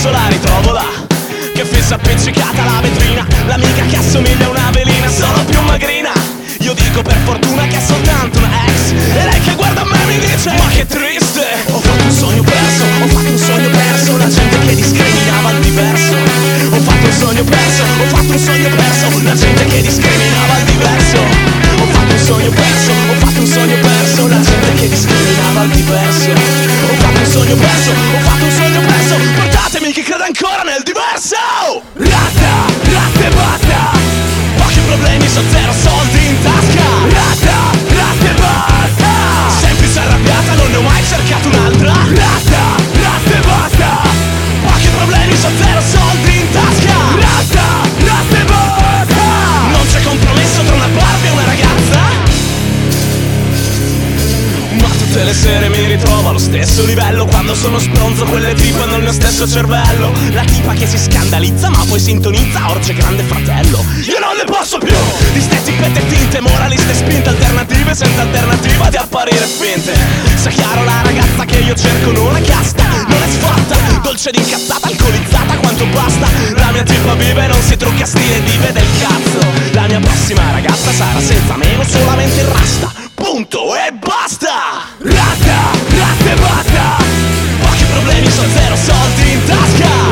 passo la ritrovo là, che fissa appiccicata alla vetrina, l'amica che assomiglia a una velina, solo più magrina. Io dico per fortuna che è soltanto una ex, e lei che guarda me mi dice: ma che triste, ho fatto un sogno perso, ho fatto un sogno perso, la gente che discriminava il diverso. Ho fatto un sogno perso, ho fatto un sogno perso, la gente che discriminava il diverso. Ho fatto un sogno perso, ho fatto un sogno perso, la gente che discriminava il diverso. Ho fatto un sogno perso, ho fatto un sogno perso, portatemi chi crede ancora nel diverso. Rata, rata e basta, pochi problemi, so zero soldi in tasca. Rata, rata e basta, semplice arrabbiata, non ne ho mai cercato un'altra. Rata, rata e basta, pochi problemi, so zero soldi in tasca. Rata, rata e basta, non c'è compromesso tra una Barbie e una ragazza. Ma tutte le sere mi ritrovo allo stesso livello, quando sono stronzo quelle tipe hanno il mio stesso cervello. La tipa che si scandalizza ma poi sintonizza Orce Grande Fratello. Io non ne posso più di ste tipette finte, moraliste spinte, alternative senza alternativa di apparire finte. Sia chiaro, la ragazza che io cerco non è casta, non è sfatta, dolce ed incazzata, alcolizzata quanto basta. La mia tipa vive e non si trucca, stile dive del cazzo. La mia prossima ragazza sarà senza meno, solamente in rasta, punto e basta. Rata, rata e basta, pochi problemi, so zero soldi in tasca.